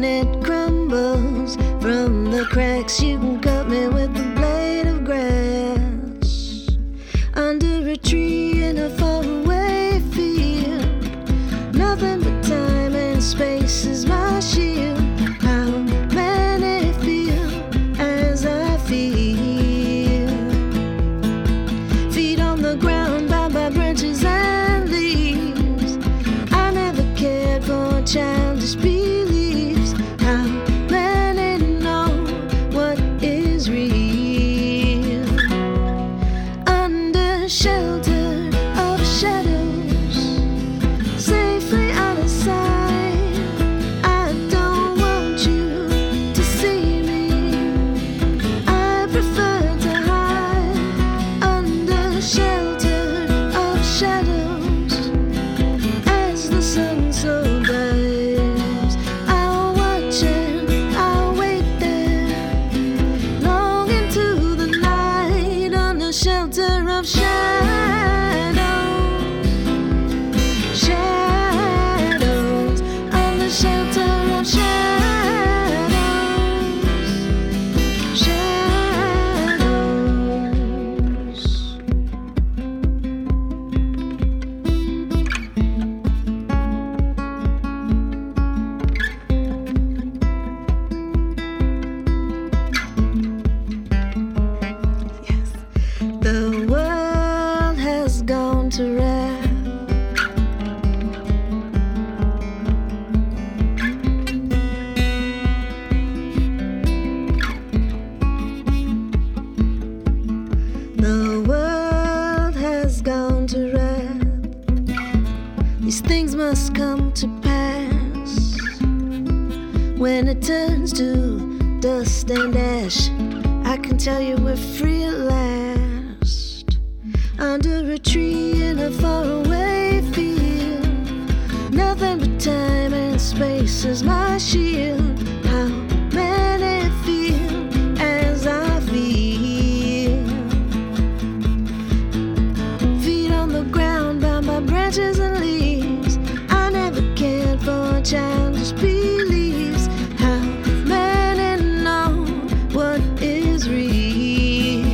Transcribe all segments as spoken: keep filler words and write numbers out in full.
it crumbles from the cracks, you can cut me with a blade of grass. Under a tree in a faraway field, nothing but time and space is my shield. How many feel as I feel? Feet on the ground, bound by branches and leaves. I never cared for childish beliefs. How many know what is real? Under shelter of shadows, safely out of sight. I don't want you to see me. I prefer to hide under shelter of shadows as the sun so glares. I'll watch and I'll wait there, long into the night under shelter of shadows. Shadows under shelter of shadows. Shadows. Yes. The world has gone to rest. The world has gone to rest. These things must come to pass. When it turns to dust and ash, I can tell you we're free at last. Under a tree in a faraway field, nothing but time and space is my shield. How many feel as I feel? Feet on the ground, bound by branches and leaves. I never cared for childish beliefs. How many know what is real?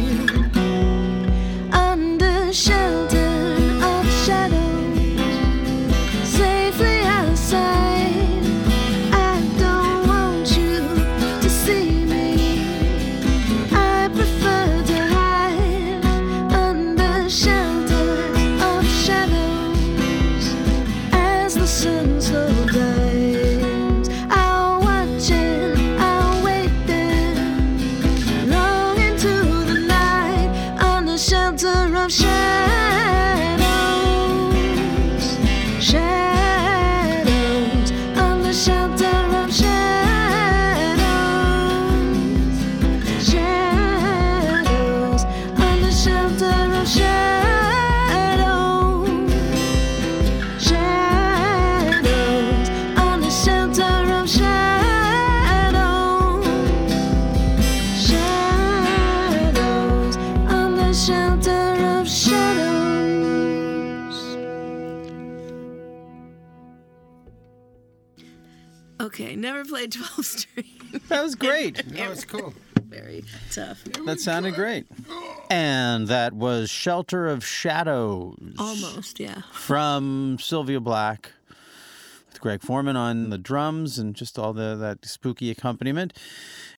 Under shelter of shadows, safely out of sight. I don't want you to see me. I prefer to hide under shelter of shadows as the sun slow glides. I'll watch and I'll wait there, long into the night under shelter of shadows. Shadows under shelter of shadows. Shadows under shelter of shadows. Shadows under shelter of shadows. Shadows under shelter of shadows. Okay, never played twelve string. That was great. That was cool. Very tough. That sounded great. And that was Shelter of Shadows. Almost, yeah. From Sylvia Black, with Greg Foreman on the drums and just all the that spooky accompaniment.